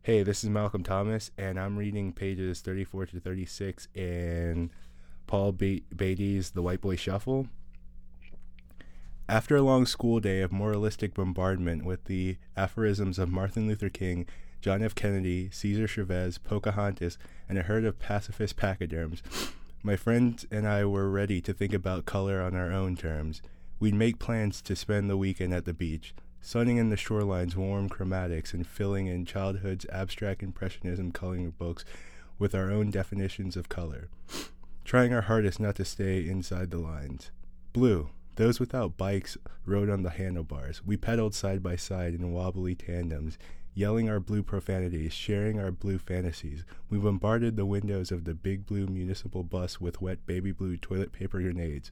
Hey, this is Malcolm Thomas, and I'm reading pages 34 to 36 in Paul Beatty's The White Boy Shuffle. After a long school day of moralistic bombardment with the aphorisms of Martin Luther King, John F. Kennedy, Cesar Chavez, Pocahontas, and a herd of pacifist pachyderms, my friends and I were ready to think about color on our own terms. We'd make plans to spend the weekend at the beach, sunning in the shoreline's warm chromatics and filling in childhood's abstract impressionism coloring books with our own definitions of color, trying our hardest not to stay inside the lines. Blue. Those without bikes rode on the handlebars. We pedaled side by side in wobbly tandems, yelling our blue profanities, sharing our blue fantasies. We bombarded the windows of the big blue municipal bus with wet baby blue toilet paper grenades.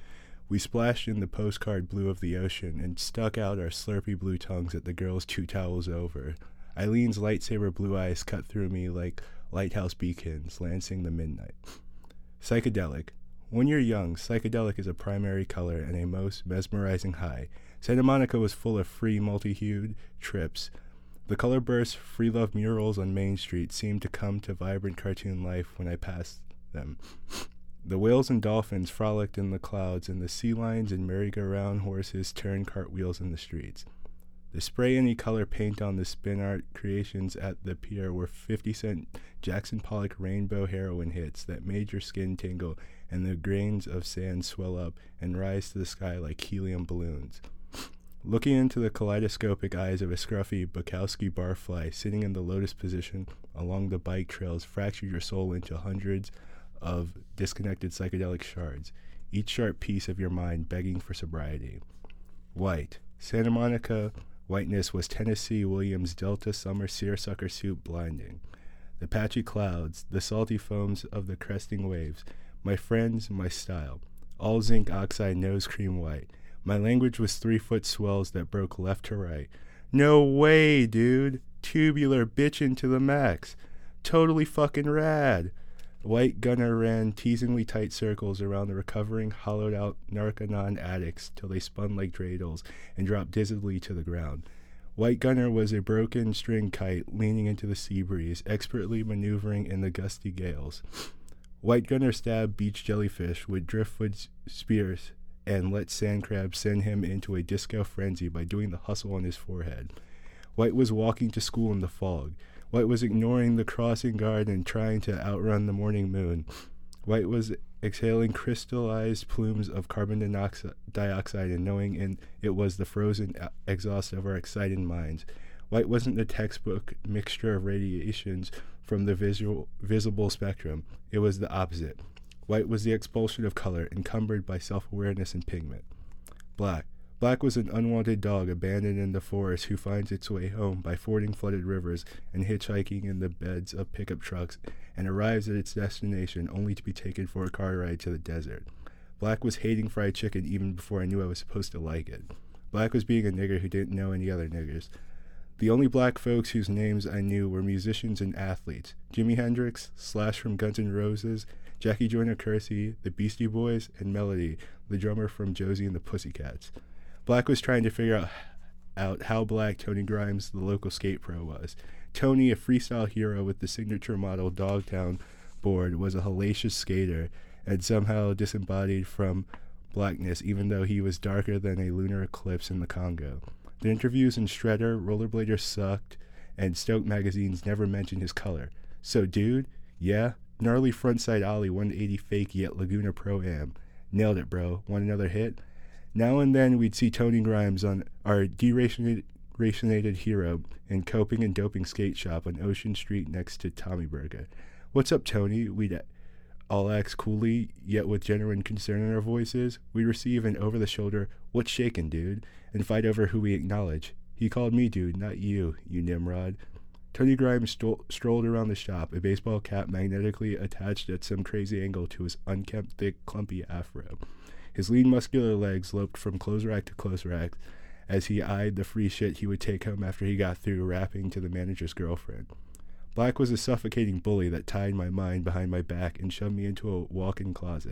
We splashed in the postcard blue of the ocean and stuck out our slurpy blue tongues at the girls 2 towels over. Eileen's lightsaber blue eyes cut through me like lighthouse beacons, lancing the midnight. Psychedelic. When you're young, psychedelic is a primary color and a most mesmerizing high. Santa Monica was full of free, multi-hued trips. The color burst, free love murals on Main Street seemed to come to vibrant cartoon life when I passed them. The whales and dolphins frolicked in the clouds, and the sea lions and merry-go-round horses turned cartwheels in the streets. The spray any color paint on the spin art creations at the pier were 50-cent Jackson Pollock rainbow heroin hits that made your skin tingle and the grains of sand swell up and rise to the sky like helium balloons. Looking into the kaleidoscopic eyes of a scruffy Bukowski barfly sitting in the lotus position along the bike trails fractured your soul into hundreds of disconnected psychedelic shards, each sharp piece of your mind begging for sobriety. White. Santa Monica whiteness was Tennessee Williams Delta summer seersucker soup blinding. The patchy clouds, the salty foams of the cresting waves, my friends, my style, all zinc oxide nose cream white. My language was 3-foot swells that broke left to right. No way, dude. Tubular bitchin' to the max. Totally fucking rad. White Gunner ran teasingly tight circles around the recovering, hollowed-out Narconon addicts till they spun like dreidels and dropped dizzily to the ground. White Gunner was a broken string kite leaning into the sea breeze, expertly maneuvering in the gusty gales. White Gunner stabbed beach jellyfish with driftwood spears and let sand crabs send him into a disco frenzy by doing the hustle on his forehead. White was walking to school in the fog. White was ignoring the crossing guard and trying to outrun the morning moon. White was exhaling crystallized plumes of carbon dioxide and knowing it was the frozen exhaust of our excited minds. White wasn't the textbook mixture of radiations from the visible spectrum. It was the opposite. White was the expulsion of color, encumbered by self-awareness and pigment. Black. Black was an unwanted dog abandoned in the forest who finds its way home by fording flooded rivers and hitchhiking in the beds of pickup trucks and arrives at its destination only to be taken for a car ride to the desert. Black was hating fried chicken even before I knew I was supposed to like it. Black was being a nigger who didn't know any other niggers. The only black folks whose names I knew were musicians and athletes. Jimi Hendrix, Slash from Guns N' Roses, Jackie Joyner Kersee, the Beastie Boys, and Melody, the drummer from Josie and the Pussycats. Black was trying to figure out how black Tony Grimes, the local skate pro, was. Tony, a freestyle hero with the signature model Dogtown board, was a hellacious skater and somehow disembodied from blackness, even though he was darker than a lunar eclipse in the Congo. The interviews in Shredder, Rollerblader Sucked, and Stoke magazines never mentioned his color. So, dude, yeah, gnarly frontside ollie 180 fakie at Laguna Pro-Am. Nailed it, bro. Want another hit? Now and then we'd see Tony Grimes on our derationated hero in Coping and Doping skate shop on Ocean Street next to Tommy Burger. What's up, Tony? We'd all ask coolly, yet with genuine concern in our voices. We'd receive an over-the-shoulder, "What's shakin', dude?" and fight over who we acknowledge. He called me dude, not you, you Nimrod. Tony Grimes strolled around the shop, a baseball cap magnetically attached at some crazy angle to his unkempt, thick, clumpy afro. His lean, muscular legs loped from clothes rack to clothes rack as he eyed the free shit he would take home after he got through rapping to the manager's girlfriend. Black was a suffocating bully that tied my mind behind my back and shoved me into a walk-in closet.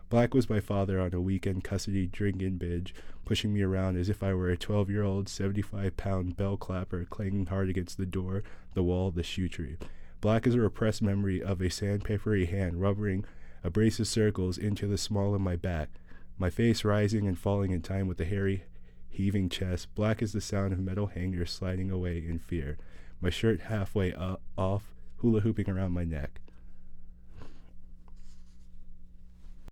Black was my father on a weekend custody drinking binge, pushing me around as if I were a 12-year-old, 75-pound bell clapper clanging hard against the door, the wall, the shoe tree. Black is a repressed memory of a sandpapery hand rubbering a brace of circles into the small of my back, my face rising and falling in time with the hairy, heaving chest. Black is the sound of metal hangers sliding away in fear, my shirt halfway off, hula hooping around my neck.